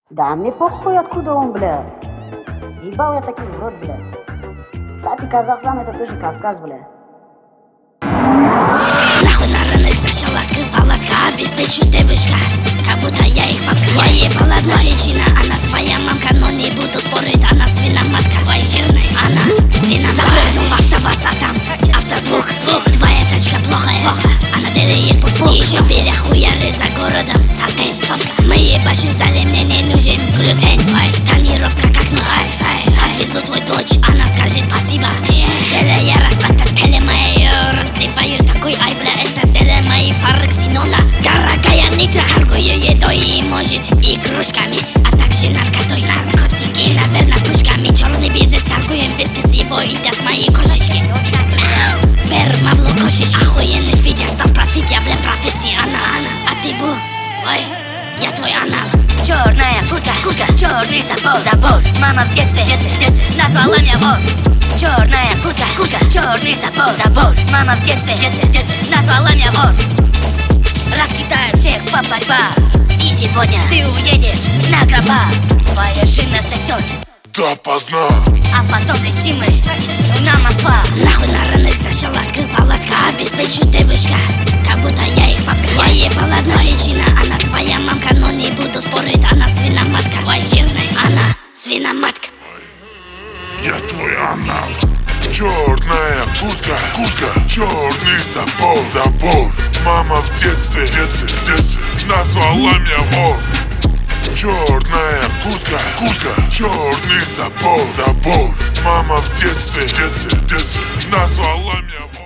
Да мне похуй, откуда он, бля. Ебал я таких в рот, бля. Кстати, Казахстан это тоже Кавказ, бля. Нахуй на рынок зашел, открыл палатка, обеспечу девушка, как будто я их мамка. Я ебал одна женщина, она твоя мамка, но не буду спорить, она свиноматка. Ой, жирная, она свиноматка. Запрыгнул в АвтоВАЗ, а там автозвук, твоя тачка плохая, она делает пук-пук. Еще перехуяры за городом, сатен, сотка. Мы ебашим в зале, мне не нужен глютен. Ой, тонировка как ночь, отвезу твой дочь, она скажет спасибо. Теле я разбата, теле мое разливаю такой, ай, бля, это теле мои фары ксенона. Дорогая нитра, торгую едой и, может, игрушками, а также наркотой, наркотики, наверное, пушками. Черный бизнес, торгуем виски, с его едят мои кошечки. Сперма в лукошечке, охуенный фит, я стал профит, я, бля, профессионал. А ты был, ой, я твой анал. Черная куртка, черный забор. Мама в детстве назвала меня вор. Черная куртка, черный забор. Мама в детстве назвала меня вор. Раскидаю всех по борьба, и сегодня ты уедешь на гроба. Твоя шина сосет допоздна, а потом летим мы на Москва. Нахуй на рынок зашел, открыл палатка, обеспечу девушка, как будто я их папка. Я ебал одна женщина, она твоя мамка, но не буду спорить, она свиноматка. Ой, жирная, она свиноматка. я твой анал. Черная куртка, черный забор. Мама в детстве назвала меня вор. Черная куртка, черный забор. Мама в детстве назвала меня вор.